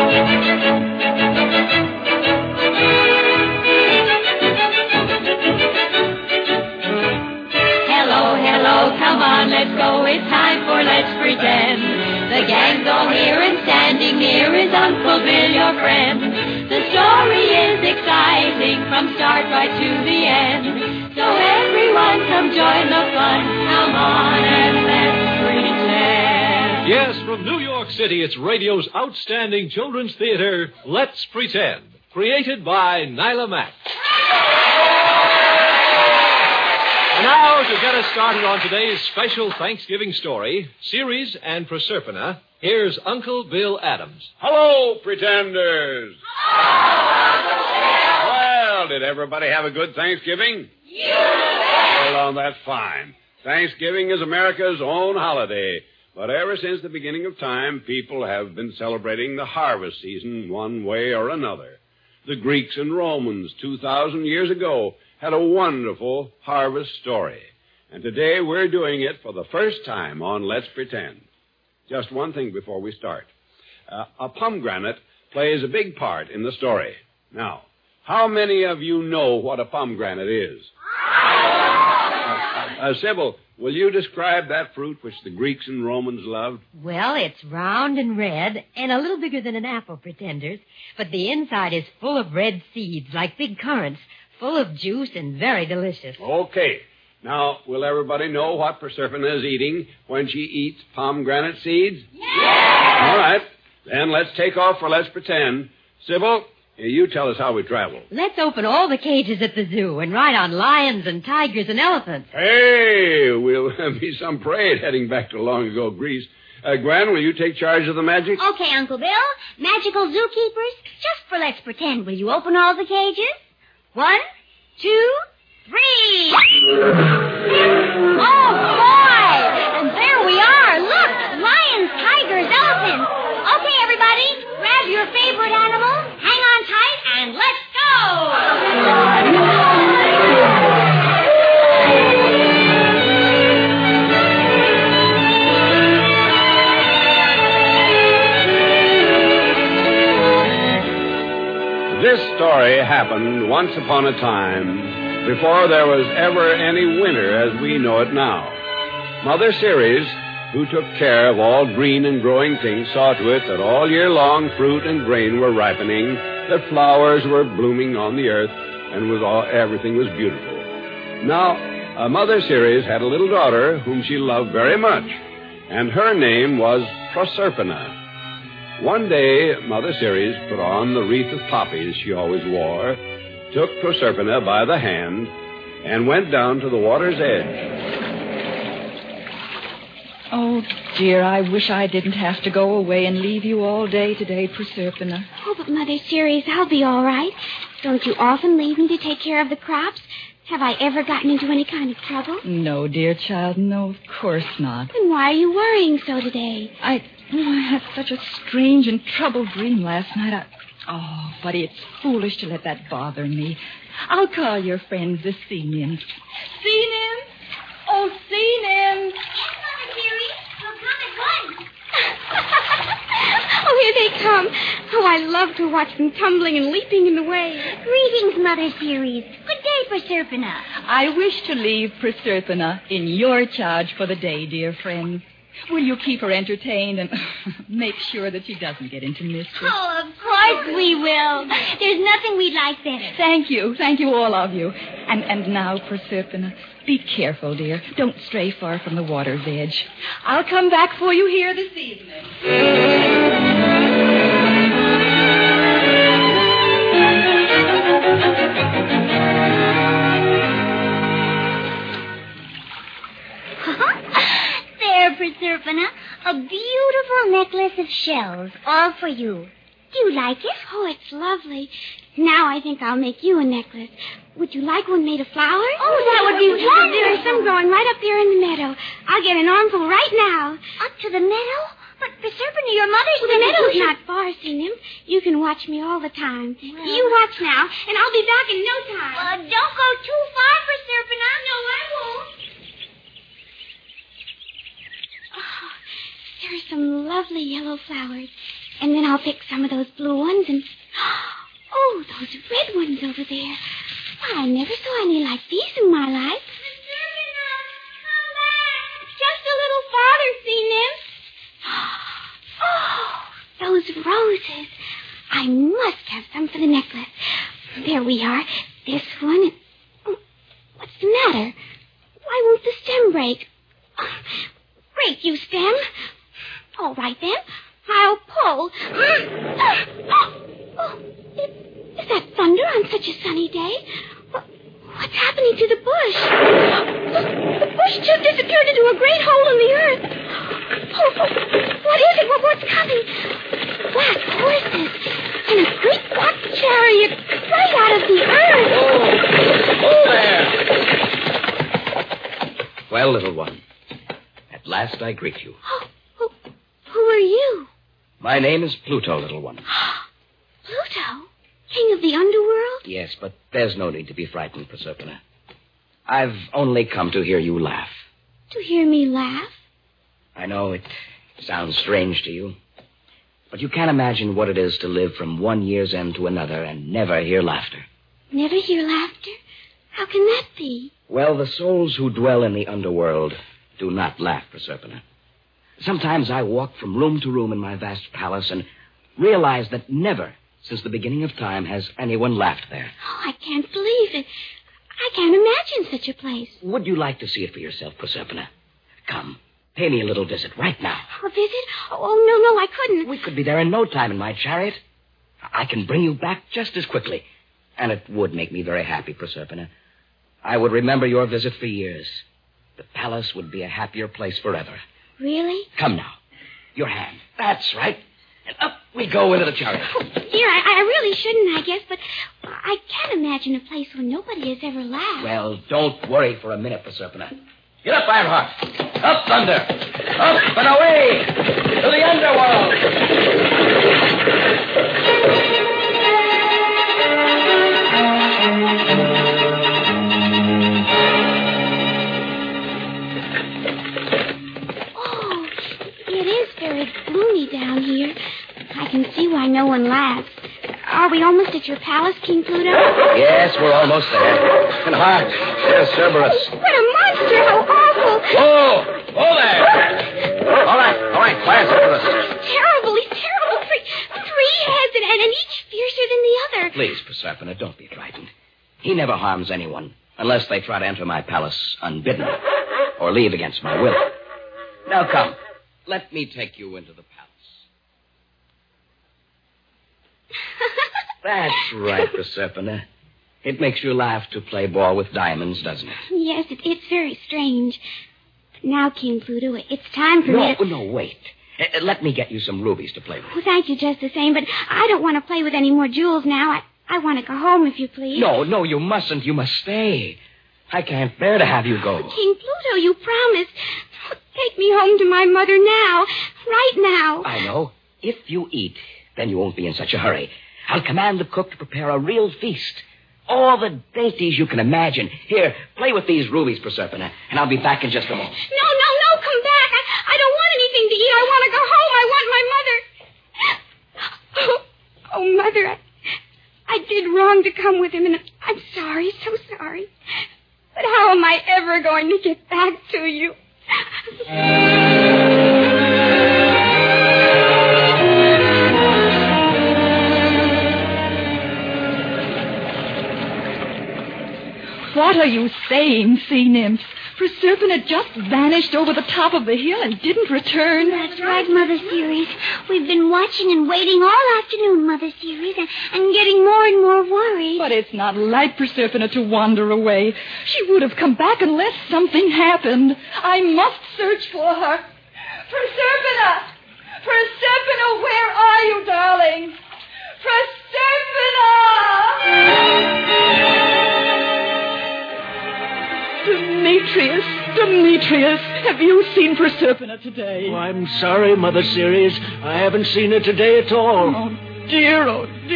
Come on, let's go, it's time for Let's Pretend. The gang's all here and standing near is Uncle Bill, your friend. The story is exciting from start right to the end. So everyone come join the fun. Come on and let's pretend. Yes, from New York City, it's radio's outstanding children's theater, Let's Pretend, created by Nyla Mack. And now, to get us started on today's special Thanksgiving story, Ceres and Proserpina, here's Uncle Bill Adams. Hello, pretenders. Well, did everybody have a good Thanksgiving? Well, that's fine. Thanksgiving is America's own holiday. But ever since the beginning of time, people have been celebrating the harvest season one way or another. The Greeks and Romans 2,000 years ago had a wonderful harvest story. And today we're doing it for the first time on Let's Pretend. Just one thing before we start. A pomegranate plays a big part in the story. Now, how many of you know what a pomegranate is? Sybil, will you describe that fruit which the Greeks and Romans loved? Well, it's round and red and a little bigger than an apple, pretenders. But the inside is full of red seeds, like big currants, full of juice and very delicious. Okay. Now, will everybody know what Proserpina is eating when she eats pomegranate seeds? Yeah! All right. Then let's take off for Let's Pretend. Sybil, you tell us how we travel. Let's open all the cages at the zoo and ride on lions and tigers and elephants. Hey, we'll be some parade heading back to long ago Greece. Gran, will you take charge of the magic? Okay, Uncle Bill. Magical zookeepers, just for Let's Pretend, will you open all the cages? 1, 2, 3. Oh, boy! And there we are. Look, lions, tigers, elephants. Okay, everybody, grab your favorite animal, hang on tight, and let's go! This story happened once upon a time, before there was ever any winter as we know it now. Mother Ceres, who took care of all green and growing things, saw to it that all year long fruit and grain were ripening, that flowers were blooming on the earth, and everything was beautiful. Now, Mother Ceres had a little daughter whom she loved very much, and her name was Proserpina. One day, Mother Ceres put on the wreath of poppies she always wore, took Proserpina by the hand, and went down to the water's edge. Oh, dear, I wish I didn't have to go away and leave you all day today, Proserpina. Oh, but Mother Ceres, I'll be all right. Don't you often leave me to take care of the crops? Have I ever gotten into any kind of trouble? No, dear child, no, of course not. Then why are you worrying so today? I had such a strange and troubled dream last night. Oh, buddy, it's foolish to let that bother me. I'll call your friends this evening. Seen him? Oh, seen him. Oh, here they come. Oh, I love to watch them tumbling and leaping in the waves. Greetings, Mother Ceres. Good day, Proserpina. I wish to leave Proserpina in your charge for the day, dear friends. Will you keep her entertained and make sure that she doesn't get into mischief? Oh, of course we will. There's nothing we'd like better. Thank you, all of you. And now, Proserpina, be careful, dear. Don't stray far from the water's edge. I'll come back for you here this evening. Proserpina, a beautiful necklace of shells, all for you. Do you like it? Oh, it's lovely. Now I think I'll make you a necklace. Would you like one made of flowers? Oh, that would be wonderful. There's some growing right up here in the meadow. I'll get an armful right now. Up to the meadow? But, Proserpina, your mother's the meadow's not far, Sinem. You can watch me all the time. Well, you watch now, and I'll be back in no time. Don't go too far, Proserpina. No, I won't. Oh, there are some lovely yellow flowers. And then I'll pick some of those blue ones and... Oh, those red ones over there. Why, I never saw any like these in my life. Come back. Just a little farther, see, Nymph. Oh, those roses. I must have some for the necklace. There we are. This one. What's the matter? Why won't the stem break? Break, you stem. All right, then. I'll pull. Oh, is that thunder on such a sunny day? What's happening to the bush? The bush just disappeared into a great hole in the earth. Oh, what is it? What's coming? Black horses and a great black chariot right out of the earth. Oh, there. Well, little one, at last I greet you. Oh, who are you? My name is Pluto, little one. Pluto? King of the underworld? Yes, but there's no need to be frightened, Proserpina. I've only come to hear you laugh. To hear me laugh? I know it sounds strange to you, but you can't imagine what it is to live from one year's end to another and never hear laughter. Never hear laughter? How can that be? Well, the souls who dwell in the underworld do not laugh, Proserpina. Sometimes I walk from room to room in my vast palace and realize that never, since the beginning of time, has anyone laughed there. Oh, I can't believe it. I can't imagine such a place. Would you like to see it for yourself, Proserpina? Come, pay me a little visit right now. A visit? Oh, no, I couldn't. We could be there in no time in my chariot. I can bring you back just as quickly. And it would make me very happy, Proserpina. I would remember your visit for years. The palace would be a happier place forever. Really? Come now. Your hand. That's right. And up we go into the chariot. Oh, dear, I really shouldn't, I guess, but I can't imagine a place where nobody has ever laughed. Well, don't worry for a minute, Proserpina. Get up, Ironheart. Up, Thunder. Up and away to the underworld. Oh, it is very gloomy down here. I can see why no one laughs. Are we almost at your palace, King Pluto? Yes, we're almost there. And hark, there's Cerberus. What a monster! How awful! Whoa there! All right, quiet, Cerberus. He's terrible. Three heads and each fiercer than the other. Please, Proserpina, don't be frightened. He never harms anyone unless they try to enter my palace unbidden or leave against my will. Now come, let me take you into the palace. That's right, Proserpina. It makes you laugh to play ball with diamonds, doesn't it? Yes, it's very strange. Now, King Pluto, it's time for me to... No, wait. Let me get you some rubies to play with. Well, thank you just the same, but I don't want to play with any more jewels now. I want to go home, if you please. No, you mustn't. You must stay. I can't bear to have you go. King Pluto, you promised. Take me home to my mother now. Right now. I know. If you eat, then you won't be in such a hurry. I'll command the cook to prepare a real feast. All the dainties you can imagine. Here, play with these rubies, Proserpina, and I'll be back in just a moment. No, come back. I don't want anything to eat. I want to go home. I want my mother. Oh, Mother, I did wrong to come with him, and I'm sorry, so sorry. But how am I ever going to get back to you? What are you saying, sea nymphs? Proserpina just vanished over the top of the hill and didn't return. That's right, Mother Ceres. We've been watching and waiting all afternoon, Mother Ceres, and getting more and more worried. But it's not like Proserpina to wander away. She would have come back unless something happened. I must search for her. Proserpina! Proserpina, where are you, darling? Proserpina! Demetrius, have you seen Proserpina today? Oh, I'm sorry, Mother Ceres. I haven't seen her today at all. Oh, dear.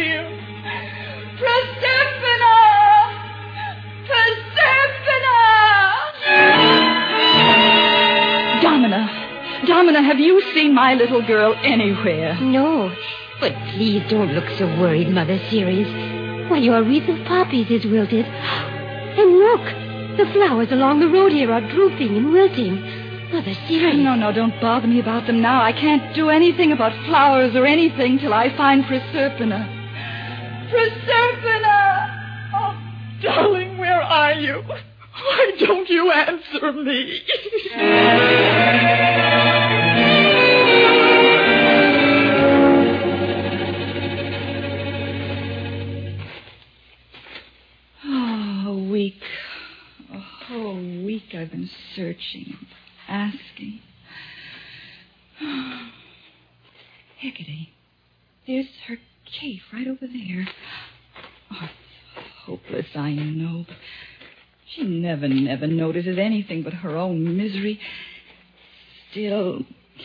Proserpina! Phenomena, have you seen my little girl anywhere? No, but please don't look so worried, Mother Ceres. Why, your wreath of poppies is wilted. And look, the flowers along the road here are drooping and wilting. Mother Ceres. No, don't bother me about them now. I can't do anything about flowers or anything till I find Proserpina. Proserpina! Oh, darling, where are you? Why don't you answer me? A whole week I've been searching, asking. Hecate, there's her cave right over there. Oh, it's hopeless, I know, but she never notices anything but her own misery. Still...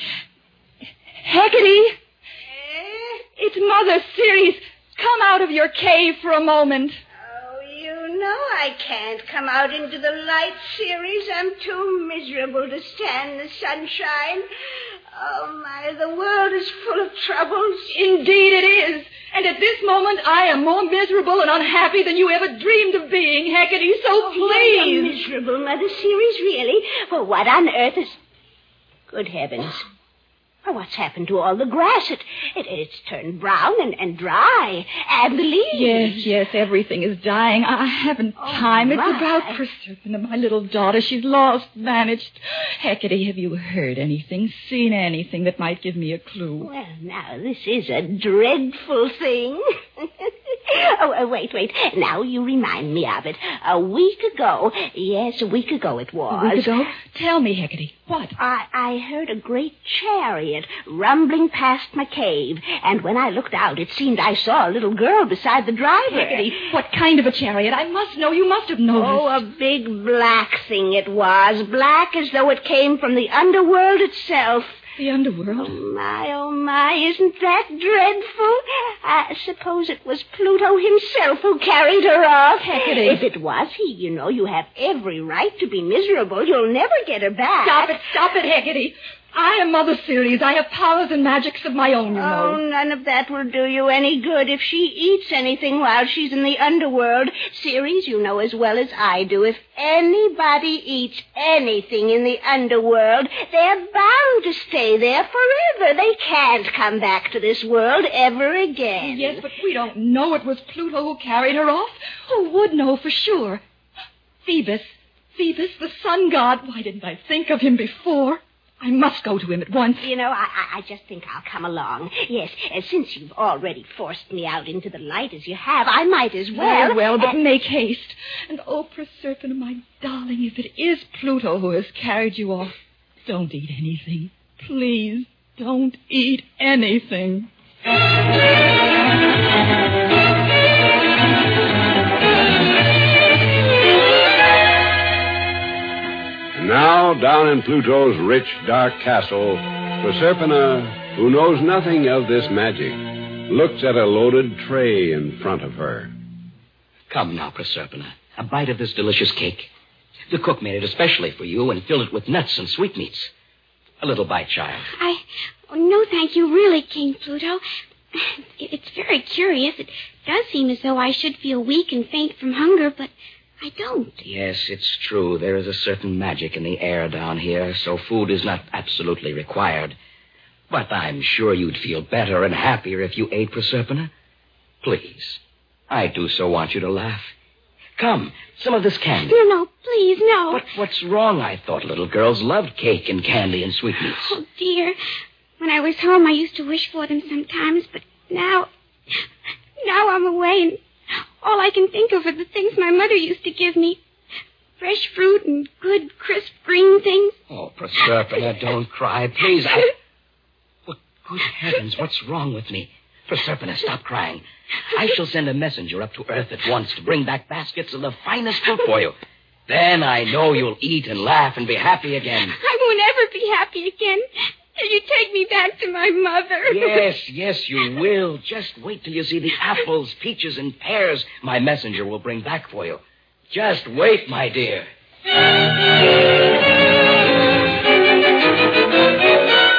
Hecate! It's Mother Ceres. Come out of your cave for a moment. You know I can't come out into the light, Ceres. I'm too miserable to stand the sunshine. Oh, my, the world is full of troubles. Indeed it is. And at this moment, I am more miserable and unhappy than you ever dreamed of being, Hecate, so please. Miserable, Mother Ceres, really? Well, what on earth is... Good heavens. Oh, what's happened to all the grass? It's turned brown and dry. And the leaves. Yes, everything is dying. I haven't time. It's about Proserpina, my little daughter. She's lost, vanished. Hecate, have you heard anything, seen anything that might give me a clue? Well, now, this is a dreadful thing. Wait. Now you remind me of it. A week ago it was. A week ago? Tell me, Hecate, what? I heard a great chariot rumbling past my cave, and when I looked out, it seemed I saw a little girl beside the driver. Hecate, what kind of a chariot? I must know. You must have noticed. Oh, a big black thing it was. Black as though it came from the underworld itself. The underworld? Oh, my, isn't that dreadful? I suppose it was Pluto himself who carried her off. Hecate. If it was he, you have every right to be miserable. You'll never get her back. Stop it, Hecate. I am Mother Ceres. I have powers and magics of my own, you know. Oh, none of that will do you any good if she eats anything while she's in the underworld. Ceres, you know as well as I do, if anybody eats anything in the underworld, they're bound to stay there forever. They can't come back to this world ever again. Yes, but we don't know it was Pluto who carried her off. Who would know for sure? Phoebus, the sun god. Why didn't I think of him before? I must go to him at once. I just think I'll come along. Yes, since you've already forced me out into the light as you have, I might as well. Very well, but make haste. And Proserpina, my darling, if it is Pluto who has carried you off, don't eat anything. Please, don't eat anything. Now, down in Pluto's rich, dark castle, Proserpina, who knows nothing of this magic, looks at a loaded tray in front of her. Come now, Proserpina, a bite of this delicious cake. The cook made it especially for you and filled it with nuts and sweetmeats. A little bite, child. No, thank you, really, King Pluto. It's very curious. It does seem as though I should feel weak and faint from hunger, but I don't. Yes, it's true. There is a certain magic in the air down here, so food is not absolutely required. But I'm sure you'd feel better and happier if you ate, Proserpina. Please, I do so want you to laugh. Come, some of this candy. No, please, no. But what's wrong? I thought little girls loved cake and candy and sweetmeats. Oh, dear. When I was home, I used to wish for them sometimes, but now I'm away, and all I can think of are the things my mother used to give me. Fresh fruit and good, crisp green things. Oh, Proserpina, don't cry, please. Well, good heavens, what's wrong with me? Proserpina, stop crying. I shall send a messenger up to Earth at once to bring back baskets of the finest fruit for you. Then I know you'll eat and laugh and be happy again. I won't ever be happy again till you take me back to my mother. Yes, you will. Just wait till you see the apples, peaches, and pears my messenger will bring back for you. Just wait, my dear.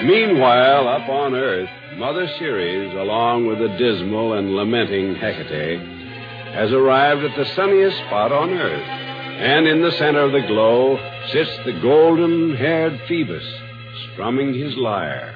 Meanwhile, up on Earth, Mother Ceres, along with the dismal and lamenting Hecate, has arrived at the sunniest spot on Earth. And in the center of the glow sits the golden-haired Phoebus, strumming his lyre.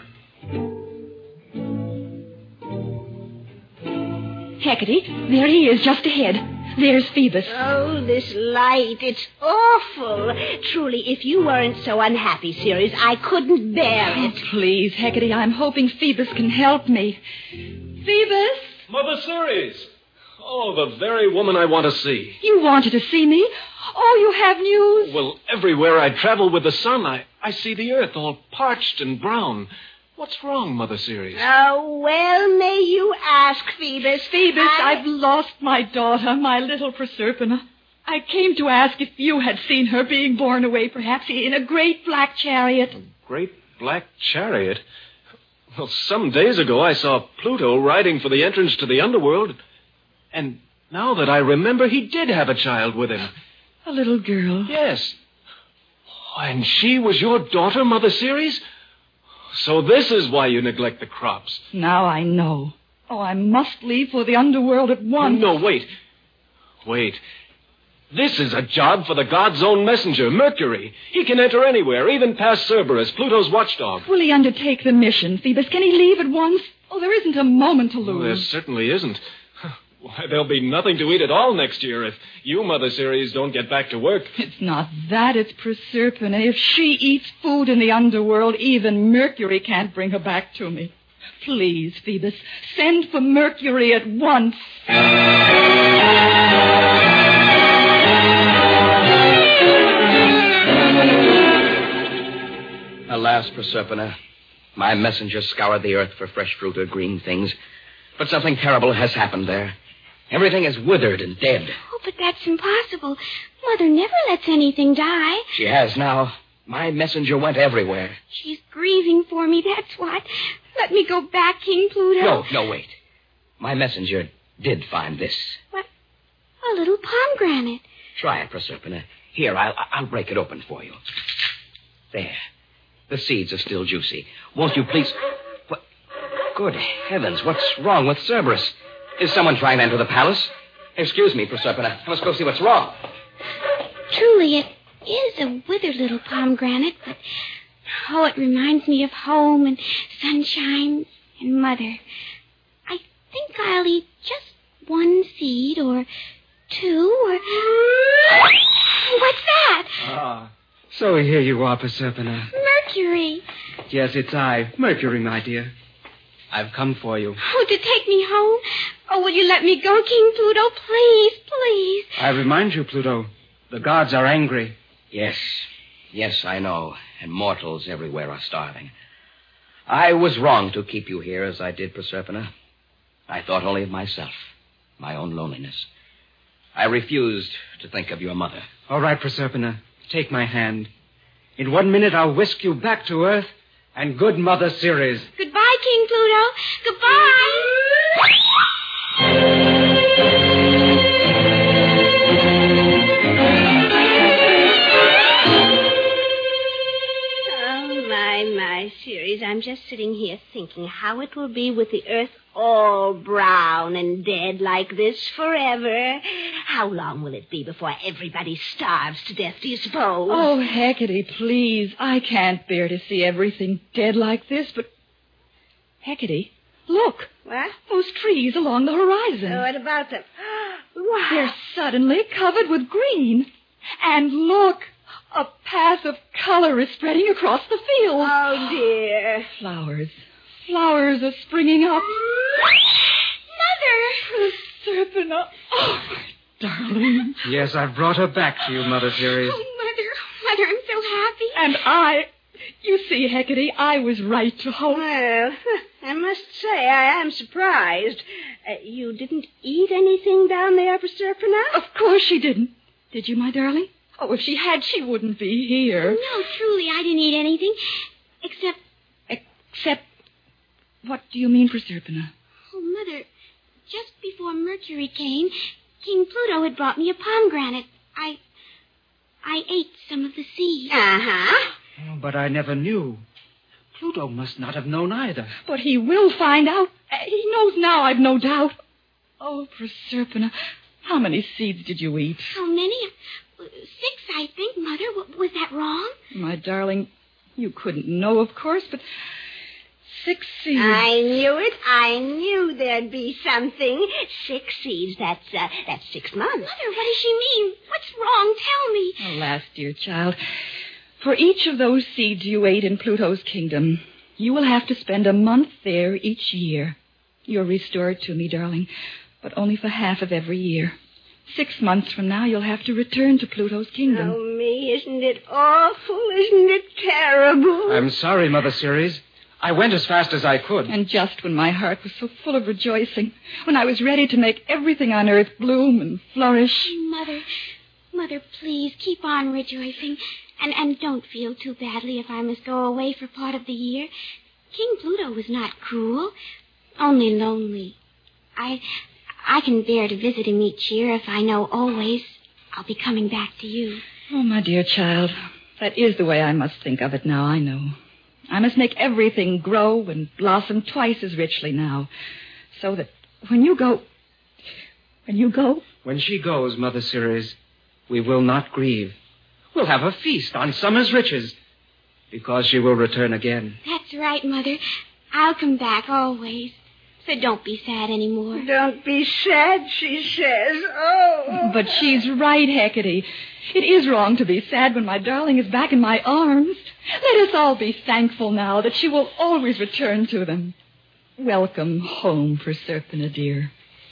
Hecate, there he is, just ahead. There's Phoebus. Oh, this light. It's awful. Truly, if you weren't so unhappy, Ceres, I couldn't bear it. Please, Hecate, I'm hoping Phoebus can help me. Phoebus? Mother Ceres! Oh, the very woman I want to see. You wanted to see me? Oh, you have news? Well, everywhere I travel with the sun, I see the earth all parched and brown. What's wrong, Mother Ceres? Oh, well, may you ask, Phoebus. Phoebus, I've lost my daughter, my little Proserpina. I came to ask if you had seen her being borne away, perhaps, in a great black chariot. A great black chariot? Well, some days ago I saw Pluto riding for the entrance to the underworld. And now that I remember, he did have a child with him. A little girl. Yes. Oh, and she was your daughter, Mother Ceres? So this is why you neglect the crops. Now I know. Oh, I must leave for the underworld at once. No, wait. Wait. This is a job for the god's own messenger, Mercury. He can enter anywhere, even past Cerberus, Pluto's watchdog. Will he undertake the mission, Phoebus? Can he leave at once? Oh, there isn't a moment to lose. Oh, there certainly isn't. Why, there'll be nothing to eat at all next year if you, Mother Ceres, don't get back to work. It's not that, it's Proserpina. If she eats food in the underworld, even Mercury can't bring her back to me. Please, Phoebus, send for Mercury at once. Alas, Proserpina, my messenger scoured the earth for fresh fruit or green things, but something terrible has happened there. Everything is withered and dead. Oh, but that's impossible. Mother never lets anything die. She has now. My messenger went everywhere. She's grieving for me, that's what. Let me go back, King Pluto. No, wait. My messenger did find this. What? A little pomegranate. Try it, Proserpina. Here, I'll break it open for you. There. The seeds are still juicy. Won't you please... What? Good heavens, what's wrong with Cerberus? Is someone trying to enter the palace? Excuse me, Proserpina. I must go see what's wrong. Truly, it is a withered little pomegranate, but... Oh, it reminds me of home and sunshine and Mother. I think I'll eat just one seed or two or... What's that? Ah, so here you are, Proserpina. Mercury. Yes, it's I, Mercury, my dear. I've come for you. Oh, to take me home? Oh, will you let me go, King Pluto? Please, please. I remind you, Pluto, the gods are angry. Yes, I know. And mortals everywhere are starving. I was wrong to keep you here as I did, Proserpina. I thought only of myself, my own loneliness. I refused to think of your mother. All right, Proserpina, take my hand. In 1 minute, I'll whisk you back to Earth and good Mother Ceres. Goodbye, King Pluto. Goodbye. My, Ceres, I'm just sitting here thinking how it will be with the earth all brown and dead like this forever. How long will it be before everybody starves to death, do you suppose? Oh, Hecate, please. I can't bear to see everything dead like this, but... Hecate, look. What? Those trees along the horizon. Oh, what about them? Wow. They're suddenly covered with green. And look, a path of color is spreading across the field. Oh, dear. Flowers are springing up. Mother! Proserpina. Oh, my darling. Yes, I've brought her back to you, Mother Ceres. Oh, Mother, I'm so happy. And you see, Hecate, I was right to hope. Well, I must say I am surprised. You didn't eat anything down there, Proserpina? Of course she didn't. Did you, my darling? Oh, if she had, she wouldn't be here. No, truly, I didn't eat anything. Except... What do you mean, Proserpina? Oh, Mother, just before Mercury came, King Pluto had brought me a pomegranate. I ate some of the seeds. Uh-huh. Oh, but I never knew. Pluto must not have known either. But he will find out. He knows now, I've no doubt. Oh, Proserpina, how many seeds did you eat? How many? 6, I think, Mother. Was that wrong? My darling, you couldn't know, of course, but 6 seeds. I knew it. I knew there'd be something. 6 seeds. That's 6 months. Mother, what does she mean? What's wrong? Tell me. Alas, dear child, for each of those seeds you ate in Pluto's kingdom, you will have to spend a month there each year. You're restored to me, darling, but only for half of every year. 6 months from now, you'll have to return to Pluto's kingdom. Oh, me, isn't it awful? Isn't it terrible? I'm sorry, Mother Ceres. I went as fast as I could. And just when my heart was so full of rejoicing, when I was ready to make everything on earth bloom and flourish. Mother, please keep on rejoicing. And don't feel too badly if I must go away for part of the year. King Pluto was not cruel, only lonely. I can bear to visit him each year if I know always I'll be coming back to you. Oh, my dear child, that is the way I must think of it now, I know. I must make everything grow and blossom twice as richly now, so that when you go... When she goes, Mother Ceres, we will not grieve. We'll have a feast on summer's riches, because she will return again. That's right, Mother. I'll come back always. So don't be sad anymore. Don't be sad, she says. Oh. But she's right, Hecate. It is wrong to be sad when my darling is back in my arms. Let us all be thankful now that she will always return to them. Welcome home, Proserpina, dear.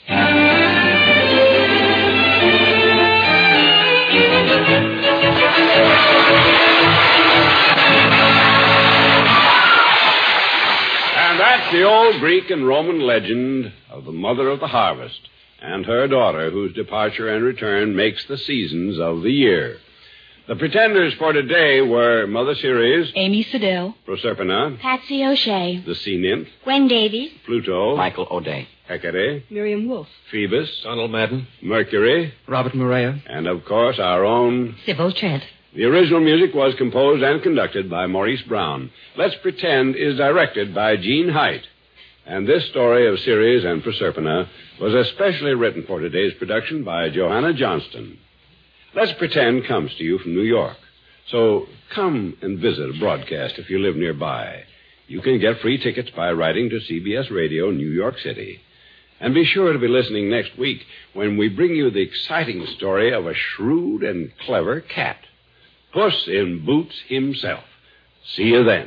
And that's the old Greek and Roman legend of the mother of the harvest and her daughter whose departure and return makes the seasons of the year. The pretenders for today were Mother Ceres, Amy Siddell, Proserpina, Patsy O'Shea, the Sea Nymph, Gwen Davies, Pluto, Michael O'Day, Hecate, Miriam Wolfe, Phoebus, Donald Madden, Mercury, Robert Morea, and, of course, our own... Sybil Trent. The original music was composed and conducted by Maurice Brown. Let's Pretend is directed by Gene Height. And this story of Ceres and Proserpina was especially written for today's production by Johanna Johnston. Let's Pretend comes to you from New York. So come and visit a broadcast if you live nearby. You can get free tickets by writing to CBS Radio, New York City. And be sure to be listening next week when we bring you the exciting story of a shrewd and clever cat. Puss in Boots himself. See you then.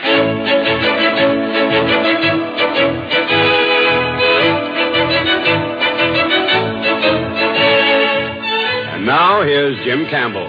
And now here's Jim Campbell.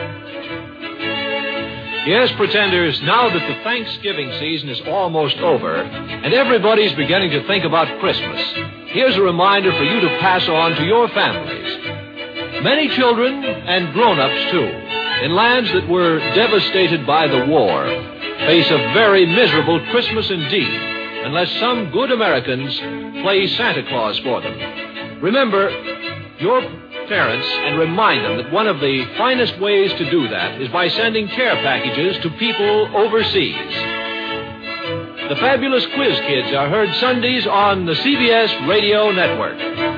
Yes, Pretenders, now that the Thanksgiving season is almost over and everybody's beginning to think about Christmas, here's a reminder for you to pass on to your families. Many children and grown-ups, too, in lands that were devastated by the war, face a very miserable Christmas indeed, unless some good Americans play Santa Claus for them. Remember your parents and remind them that one of the finest ways to do that is by sending care packages to people overseas. The Fabulous Quiz Kids are heard Sundays on the CBS Radio Network.